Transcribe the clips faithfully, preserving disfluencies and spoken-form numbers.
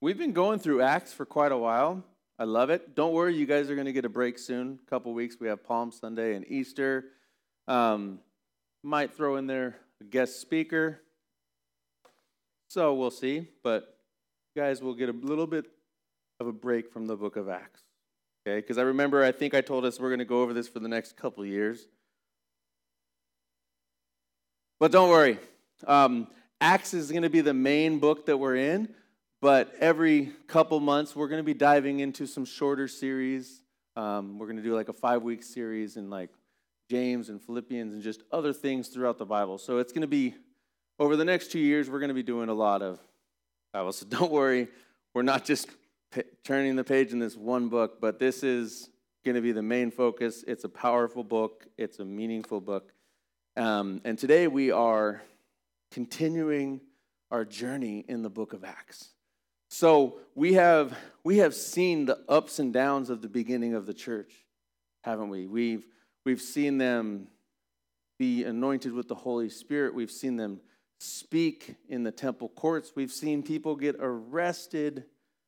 We've been going through Acts for quite a while. I love it. Don't worry, you guys are going to get a break soon. A couple weeks, we have Palm Sunday and Easter. Um, might throw in there a guest speaker. So we'll see. But you guys will get a little bit of a break from the book of Acts. Okay? Because I remember, I think I told us we're going to go over this for the next couple years. But don't worry. Um, Acts is going to be the main book that we're in. But every couple months, we're going to be diving into some shorter series. Um, we're going to do like a five-week series in like James and Philippians and just other things throughout the Bible. So it's going to be, over the next two years, we're going to be doing a lot of Bible. So don't worry, we're not just p- turning the page in this one book, but this is going to be the main focus. It's a powerful book. It's a meaningful book. Um, and today we are continuing our journey in the book of Acts. So we have we have seen the ups and downs of the beginning of the church, haven't we? We've we've seen them be anointed with the Holy Spirit. We've seen them speak in the temple courts. We've seen people get arrested,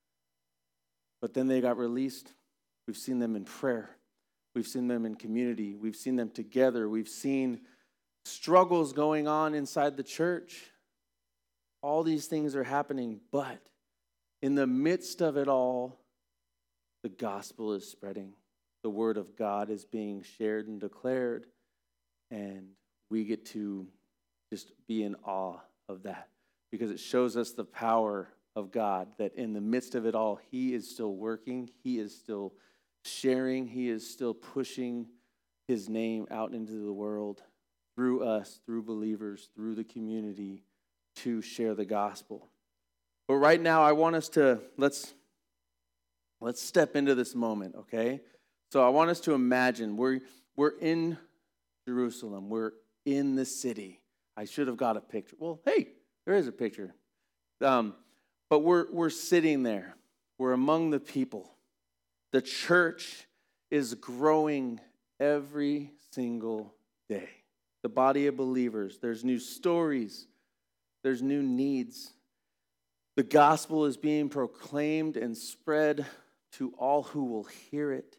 but then they got released. We've seen them in prayer. We've seen them in community. We've seen them together. We've seen struggles going on inside the church. All these things are happening, but in the midst of it all, the gospel is spreading. The word of God is being shared and declared, and we get to just be in awe of that because it shows us the power of God, that in the midst of it all, He is still working, He is still sharing, He is still pushing His name out into the world through us, through believers, through the community to share the gospel. But right now, I want us to, let's, let's step into this moment, okay? So I want us to imagine we're, we're in Jerusalem. We're in the city. I should have got a picture. Well, hey, there is a picture. Um, but we're, we're sitting there. We're among the people. The church is growing every single day. The body of believers. There's new stories. There's new needs. The gospel is being proclaimed and spread to all who will hear it.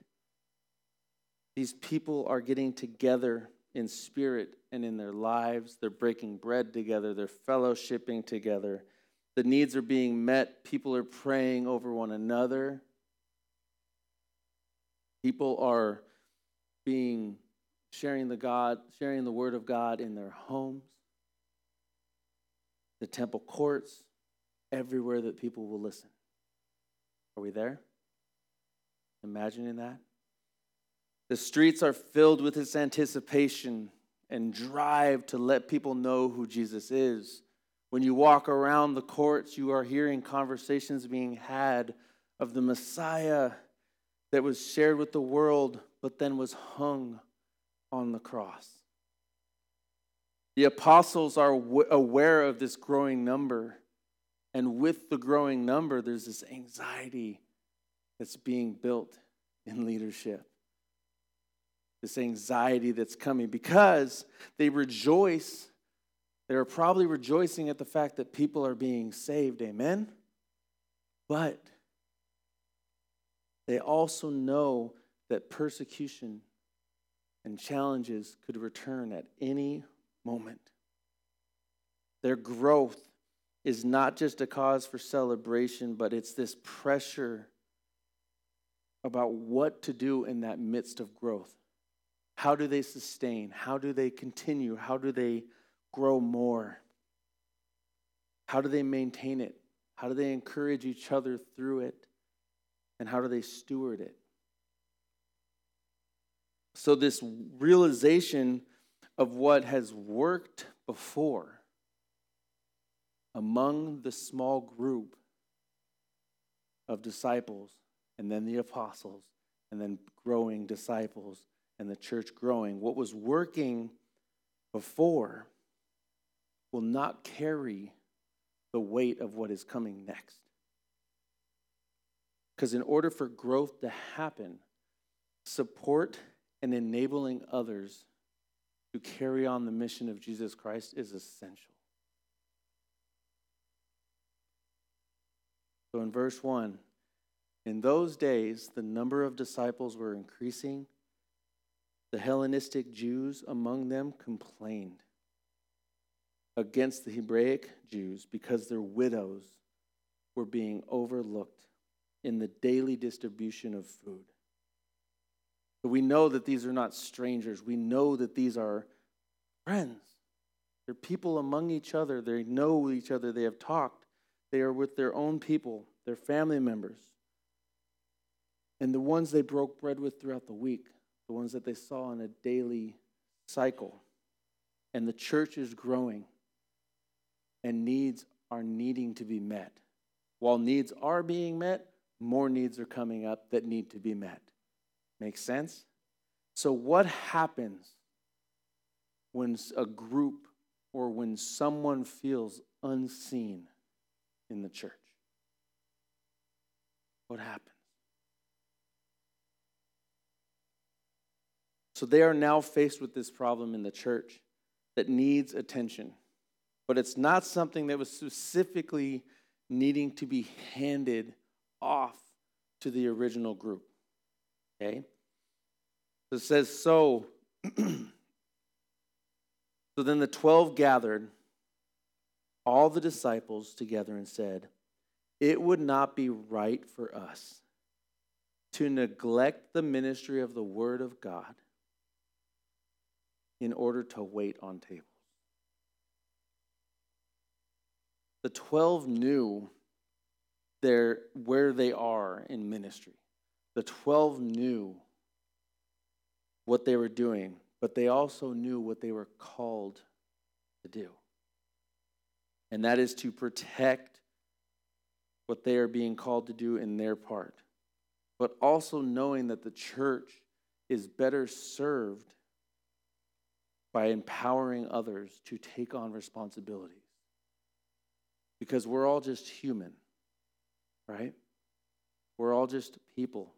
These people are getting together in spirit and in their lives. They're breaking bread together. They're fellowshipping together. The needs are being met. People are praying over one another. People are being sharing the God, sharing the word of God in their homes, the temple courts, everywhere that people will listen. Are we there? Imagining that? The streets are filled with this anticipation and drive to let people know who Jesus is. When you walk around the courts, you are hearing conversations being had of the Messiah that was shared with the world, but then was hung on the cross. The apostles are w- aware of this growing number. And with the growing number, there's this anxiety that's being built in leadership. This anxiety that's coming because they rejoice. They're probably rejoicing at the fact that people are being saved. Amen? But they also know that persecution and challenges could return at any moment. Their growth is not just a cause for celebration, but it's this pressure about what to do in that midst of growth. How do they sustain? How do they continue? How do they grow more? How do they maintain it? How do they encourage each other through it? And how do they steward it? So this realization of what has worked before among the small group of disciples, and then the apostles, and then growing disciples, and the church growing, what was working before will not carry the weight of what is coming next. Because in order for growth to happen, support and enabling others to carry on the mission of Jesus Christ is essential. So in verse one, in those days, the number of disciples were increasing. The Hellenistic Jews among them complained against the Hebraic Jews because their widows were being overlooked in the daily distribution of food. But we know that these are not strangers. We know that these are friends. They're people among each other. They know each other. They have talked. They are with their own people, their family members. And the ones they broke bread with throughout the week, the ones that they saw in a daily cycle. And the church is growing. And needs are needing to be met. While needs are being met, more needs are coming up that need to be met. Make sense? So what happens when a group or when someone feels unseen in the church? What happens? So they are now faced with this problem in the church that needs attention. But it's not something that was specifically needing to be handed off to the original group. Okay? So it says, so, so then the twelve gathered all the disciples together and said, it would not be right for us to neglect the ministry of the word of God in order to wait on tables. The twelve knew their, where they are in ministry. The twelve knew what they were doing, but they also knew what they were called to do. And that is to protect what they are being called to do in their part, but also knowing that the church is better served by empowering others to take on responsibilities. Because we're all just human, right? We're all just people.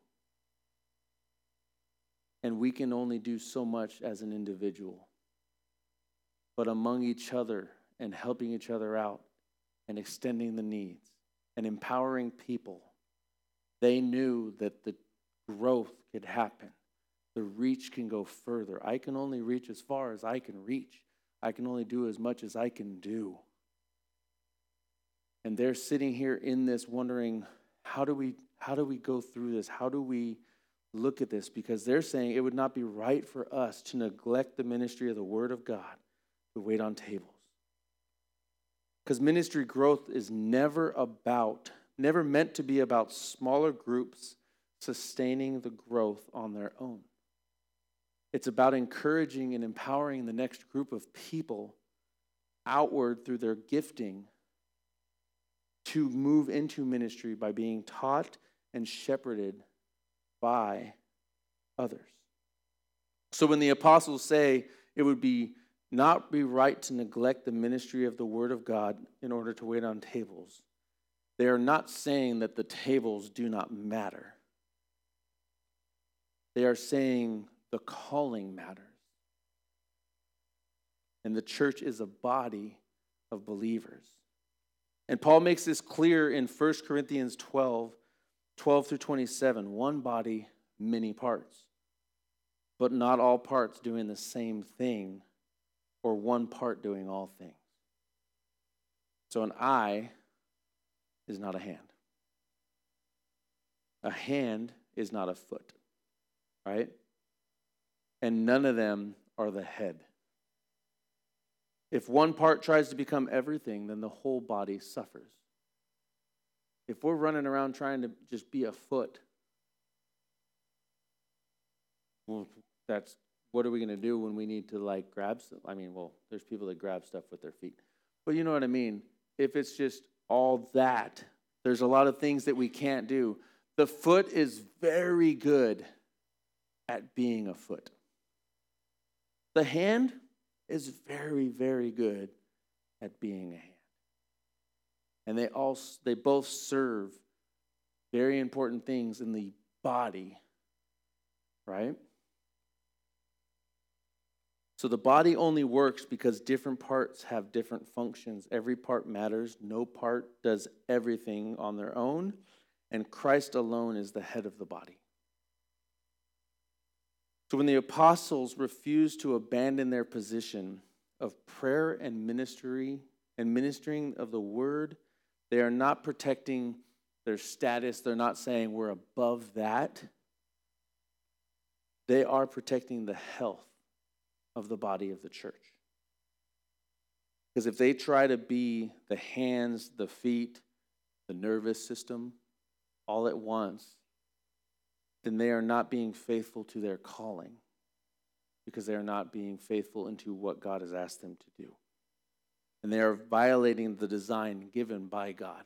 And we can only do so much as an individual. But among each other and helping each other out and extending the needs and empowering people, they knew that the growth could happen. The reach can go further. I can only reach as far as I can reach. I can only do as much as I can do. And they're sitting here in this wondering, how do we how do we go through this? How do we look at this? Because they're saying it would not be right for us to neglect the ministry of the Word of God to wait on tables. Because ministry growth is never about, never meant to be about smaller groups sustaining the growth on their own. It's about encouraging and empowering the next group of people outward through their gifting to move into ministry by being taught and shepherded by others. So when the apostles say it would be not be right to neglect the ministry of the Word of God in order to wait on tables, they are not saying that the tables do not matter. They are saying the calling matters. And the church is a body of believers. And Paul makes this clear in First Corinthians twelve, twelve through twenty-seven. One body, many parts, but not all parts doing the same thing, or one part doing all things. So an eye is not a hand. A hand is not a foot, right? And none of them are the head. If one part tries to become everything, then the whole body suffers. If we're running around trying to just be a foot, well, that's, what are we going to do when we need to like grab stuff? I mean, well, there's people that grab stuff with their feet. But you know what I mean? If it's just all that, there's a lot of things that we can't do. The foot is very good at being a foot. The hand is very, very good at being a hand. And they all they both serve very important things in the body, right? So the body only works because different parts have different functions. Every part matters. No part does everything on their own, and Christ alone is the head of the body. So when the apostles refused to abandon their position of prayer and ministry and ministering of the word, they are not protecting their status. They're not saying we're above that. They are protecting the health of the body of the church. Because if they try to be the hands, the feet, the nervous system all at once, then they are not being faithful to their calling, because they are not being faithful into what God has asked them to do. And they are violating the design given by God.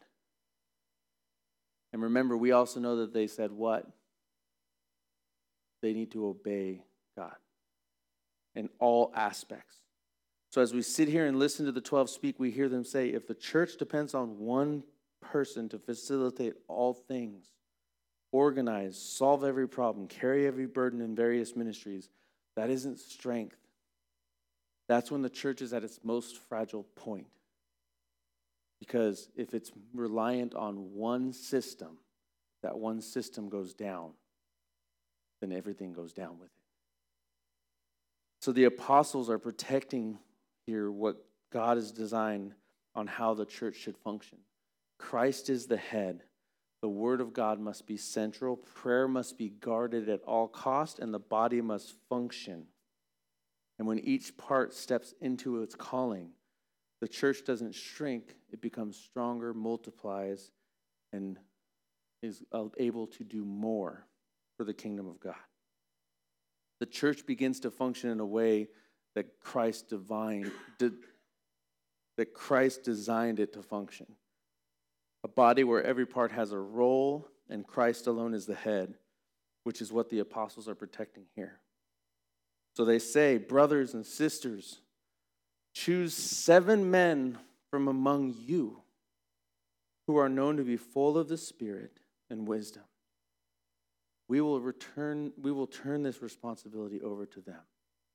And remember, we also know that they said what? They need to obey God in all aspects. So as we sit here and listen to the twelve speak, we hear them say, if the church depends on one person to facilitate all things, organize, solve every problem, carry every burden in various ministries, that isn't strength. That's when the church is at its most fragile point. Because if it's reliant on one system, that one system goes down, then everything goes down with it. So the apostles are protecting here what God has designed on how the church should function. Christ is the head. The word of God must be central. Prayer must be guarded at all cost, and the body must function. And when each part steps into its calling, the church doesn't shrink. It becomes stronger, multiplies, and is able to do more for the kingdom of God. The church begins to function in a way that Christ divine, de, that Christ designed it to function. A body where every part has a role and Christ alone is the head, which is what the apostles are protecting here. So they say, brothers and sisters, choose seven men from among you who are known to be full of the Spirit and wisdom. We will return, we will turn this responsibility over to them.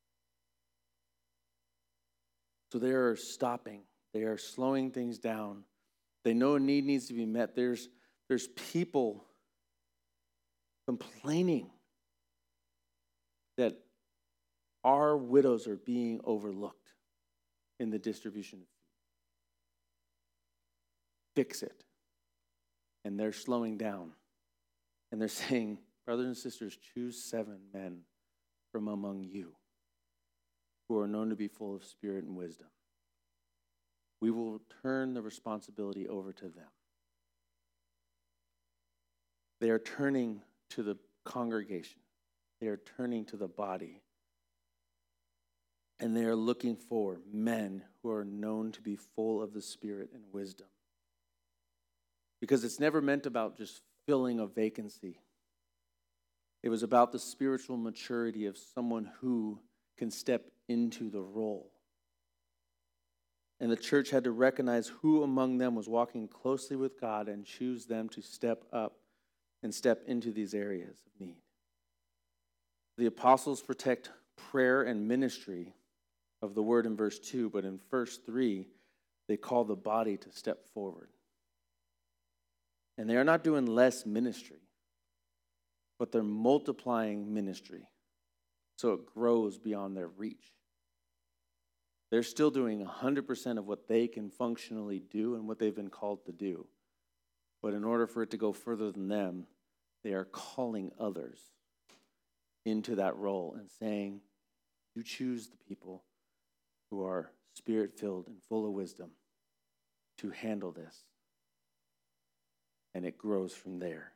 So they are stopping. They are slowing things down. They know a need needs to be met. There's, there's people complaining that our widows are being overlooked in the distribution of food. Fix it. And they're slowing down. And they're saying, brothers and sisters, choose seven men from among you who are known to be full of spirit and wisdom. We will turn the responsibility over to them. They are turning to the congregation. They are turning to the body. And they are looking for men who are known to be full of the Spirit and wisdom. Because it's never meant about just filling a vacancy. It was about the spiritual maturity of someone who can step into the role. And the church had to recognize who among them was walking closely with God and choose them to step up and step into these areas of need. The apostles protect prayer and ministry of the word in verse two, but in verse three, they call the body to step forward. And they are not doing less ministry, but they're multiplying ministry so it grows beyond their reach. They're still doing one hundred percent of what they can functionally do and what they've been called to do. But in order for it to go further than them, they are calling others into that role and saying, you choose the people who are spirit-filled and full of wisdom to handle this. And it grows from there.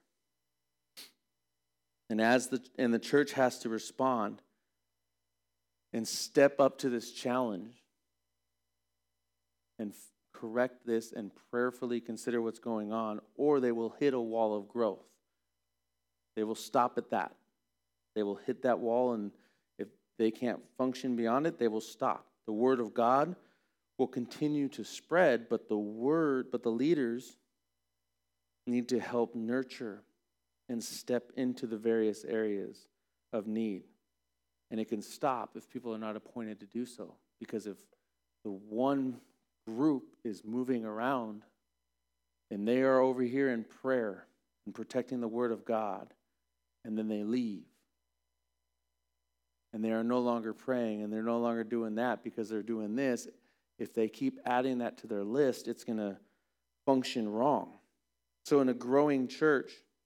And as the and the church has to respond and step up to this challenge and f- correct this and prayerfully consider what's going on, or they will hit a wall of growth. They will stop at that. They will hit that wall, and if they can't function beyond it, they will stop. The word of God will continue to spread, but the word, but the leaders need to help nurture and step into the various areas of need And it can stop if people are not appointed to do so. Because if the one group is moving around and they are over here in prayer and protecting the word of God, and then they leave, and they are no longer praying, and they're no longer doing that because they're doing this, if they keep adding that to their list, it's going to function wrong. So in a growing church,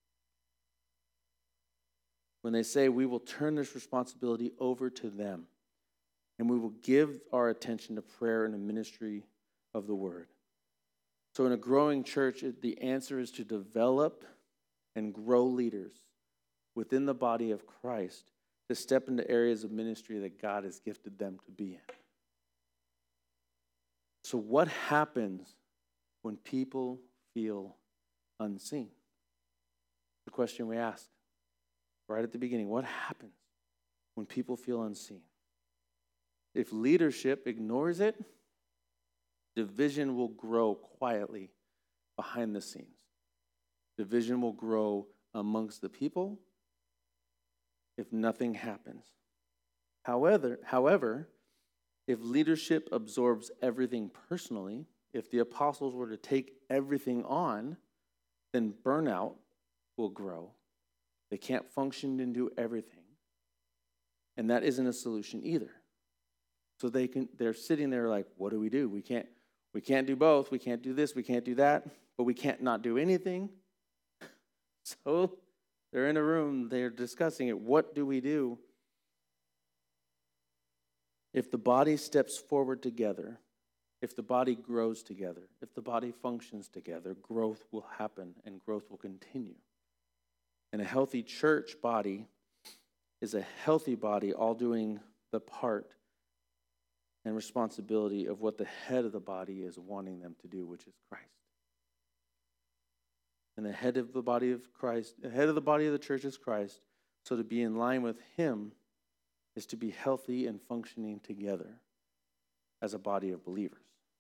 when they say we will turn this responsibility over to them, and we will give our attention to prayer and the ministry of the word. So in a growing church, the answer is to develop and grow leaders within the body of Christ to step into areas of ministry that God has gifted them to be in. So what happens when people feel unseen? The question we ask right at the beginning, what happens when people feel unseen? If leadership ignores it, division will grow quietly behind the scenes. Division will grow amongst the people if nothing happens. However, however, if leadership absorbs everything personally, if the apostles were to take everything on, then burnout will grow. They can't function and do everything. And that isn't a solution either. So they can they're sitting there like, what do we do? We can't we can't do both. We can't do this, we can't do that, but we can't not do anything. So they're in a room, they're discussing it. What do we do? If the body steps forward together, if the body grows together, if the body functions together, growth will happen and growth will continue. And a healthy church body is a healthy body all doing the part and responsibility of what the head of the body is wanting them to do, which is Christ. And the head of the body of Christ, the head of the body of the church is Christ. So to be in line with him is to be healthy and functioning together as a body of believers.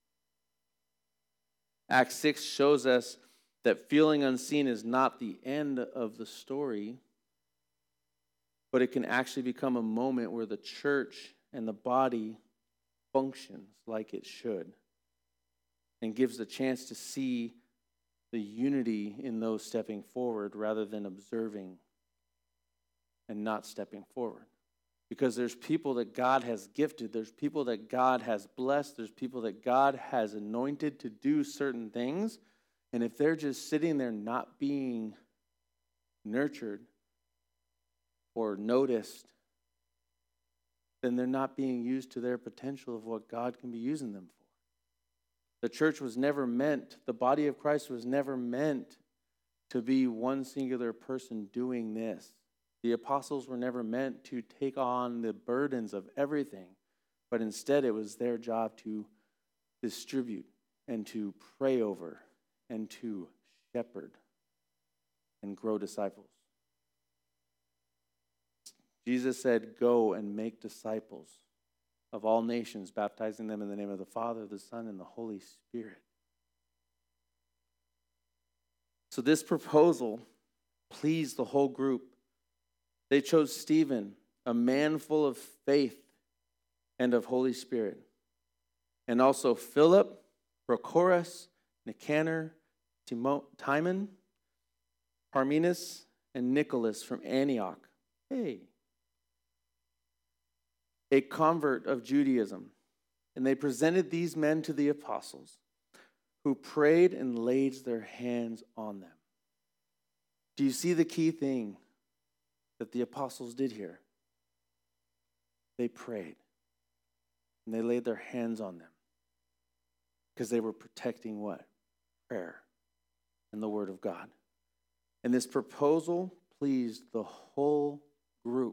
Acts six shows us that feeling unseen is not the end of the story, but it can actually become a moment where the church and the body functions like it should and gives the chance to see the unity in those stepping forward rather than observing and not stepping forward. Because there's people that God has gifted, there's people that God has blessed, there's people that God has anointed to do certain things, and if they're just sitting there not being nurtured or noticed, then they're not being used to their potential of what God can be using them for. The church was never meant, the body of Christ was never meant to be one singular person doing this. The apostles were never meant to take on the burdens of everything, but instead it was their job to distribute and to pray over and to shepherd and grow disciples. Jesus said, go and make disciples of all nations, baptizing them in the name of the Father, the Son, and the Holy Spirit. So this proposal pleased the whole group. They chose Stephen, a man full of faith and of Holy Spirit, and also Philip, Prochorus, Nicanor, Timo- Timon, Parmenas, and Nicholas from Antioch. Hey. A convert of Judaism. And they presented these men to the apostles, who prayed and laid their hands on them. Do you see the key thing that the apostles did here? They prayed. And they laid their hands on them. Because they were protecting what? Prayer and the word of God. And this proposal pleased the whole group.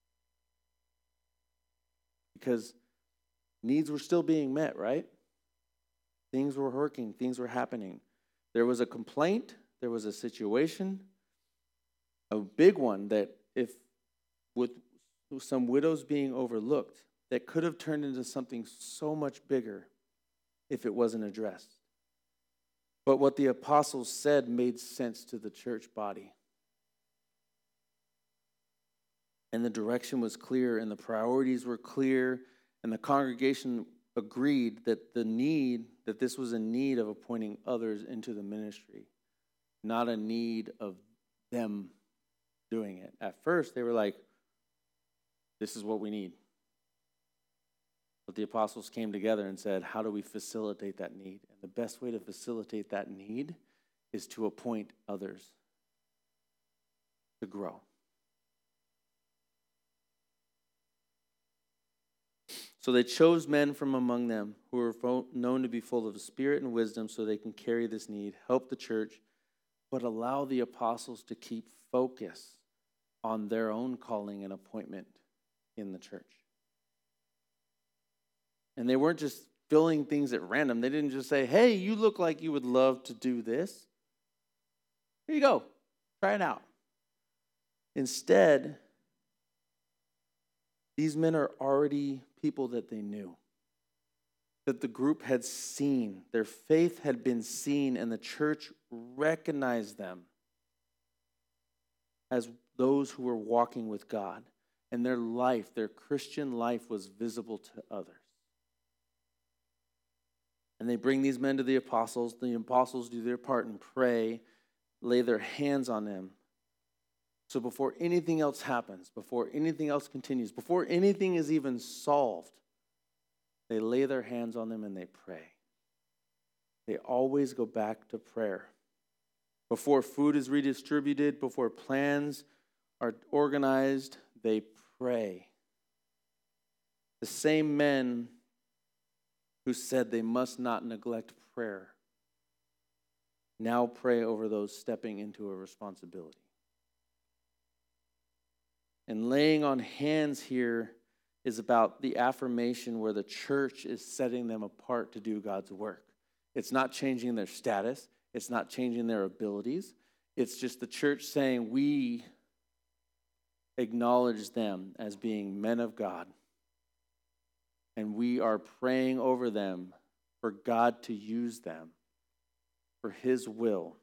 Because needs were still being met, right? Things were working, things were happening. There was a complaint, there was a situation, a big one that if with some widows being overlooked, that could have turned into something so much bigger if it wasn't addressed. But what the apostles said made sense to the church body. And the direction was clear, and the priorities were clear, and the congregation agreed that the need, that this was a need of appointing others into the ministry, not a need of them doing it. At first, they were like, this is what we need. But the apostles came together and said, how do we facilitate that need? And the best way to facilitate that need is to appoint others to grow. So they chose men from among them who were fo- known to be full of spirit and wisdom so they can carry this need, help the church, but allow the apostles to keep focus on their own calling and appointment in the church. And they weren't just filling things at random. They didn't just say, hey, you look like you would love to do this. Here you go. Try it out. Instead, these men are already people that they knew, that the group had seen. Their faith had been seen, and the church recognized them as those who were walking with God. And their life, their Christian life, was visible to others. And they bring these men to the apostles. The apostles do their part and pray, lay their hands on them. So before anything else happens, before anything else continues, before anything is even solved, they lay their hands on them and they pray. They always go back to prayer. Before food is redistributed, before plans are organized, they pray. The same men who said they must not neglect prayer now pray over those stepping into a responsibility. And laying on hands here is about the affirmation where the church is setting them apart to do God's work. It's not changing their status. It's not changing their abilities. It's just the church saying we acknowledge them as being men of God. And we are praying over them for God to use them for His will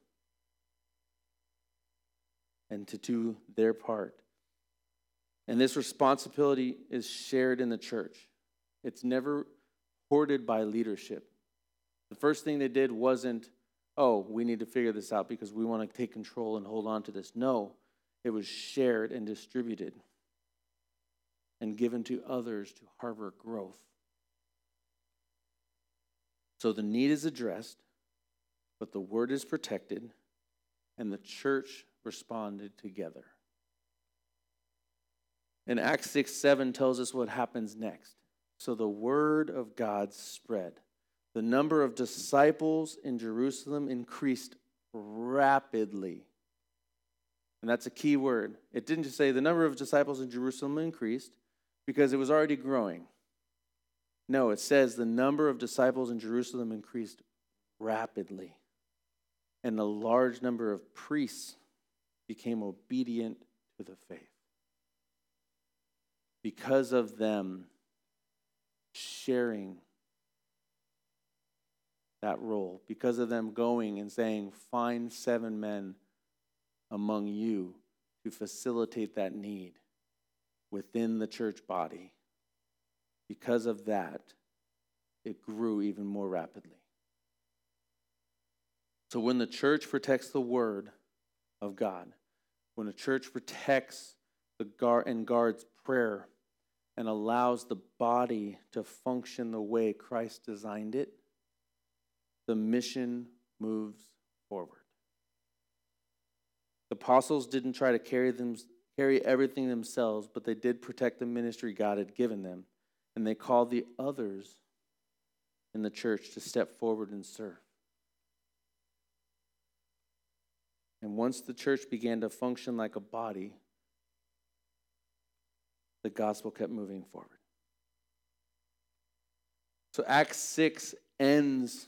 and to do their part. And this responsibility is shared in the church. It's never hoarded by leadership. The first thing they did wasn't, oh, we need to figure this out because we want to take control and hold on to this. No, it was shared and distributed and given to others to harbor growth. So the need is addressed, but the word is protected, and the church responded together. And Acts six seven tells us what happens next. So the word of God spread. The number of disciples in Jerusalem increased rapidly. And that's a key word. It didn't just say the number of disciples in Jerusalem increased because it was already growing. No, it says the number of disciples in Jerusalem increased rapidly. And a large number of priests became obedient to the faith. Because of them sharing that role, because of them going and saying, find seven men among you to facilitate that need within the church body. Because of that, it grew even more rapidly. So when the church protects the word of God, when the church protects the guard and guards prayer and allows the body to function the way Christ designed it, the mission moves forward. The apostles didn't try to carry them, carry everything themselves, but they did protect the ministry God had given them. And they called the others in the church to step forward and serve. And once the church began to function like a body, the gospel kept moving forward. So Acts six ends,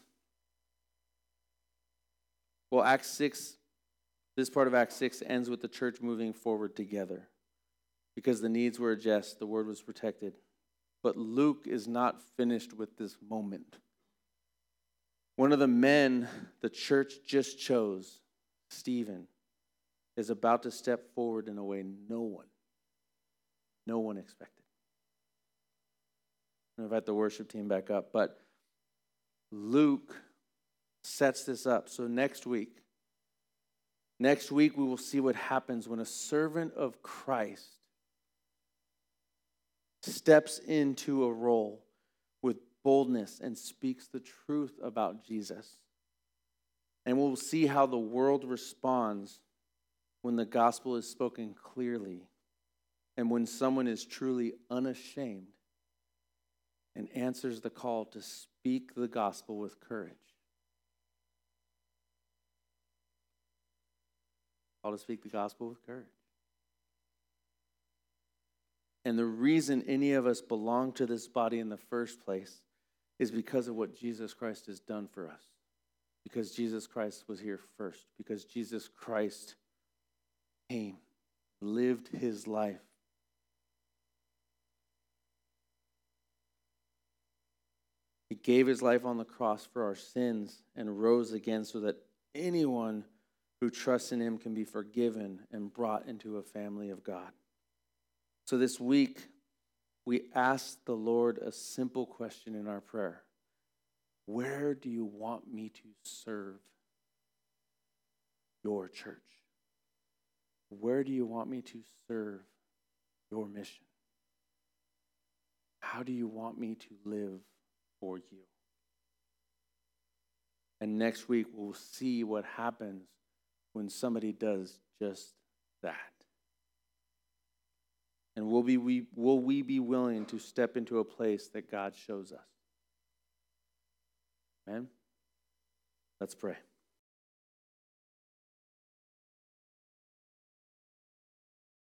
well, Acts six, this part of Acts six ends with the church moving forward together because the needs were addressed, the word was protected. But Luke is not finished with this moment. One of the men the church just chose, Stephen, is about to step forward in a way no one no one expected. I'm going to invite the worship team back up, but Luke sets this up. So next week, next week we will see what happens when a servant of Christ steps into a role with boldness and speaks the truth about Jesus. And we'll see how the world responds when the gospel is spoken clearly and when someone is truly unashamed and answers the call to speak the gospel with courage. Call to speak the gospel with courage. And the reason any of us belong to this body in the first place is because of what Jesus Christ has done for us. Because Jesus Christ was here first. Because Jesus Christ came, lived his life. He gave his life on the cross for our sins and rose again so that anyone who trusts in him can be forgiven and brought into a family of God. So this week, we asked the Lord a simple question in our prayer. Where do you want me to serve your church? Where do you want me to serve your mission? How do you want me to live for you? And next week, we'll see what happens when somebody does just that. And will, be, we, will we be willing to step into a place that God shows us? Amen? Let's pray.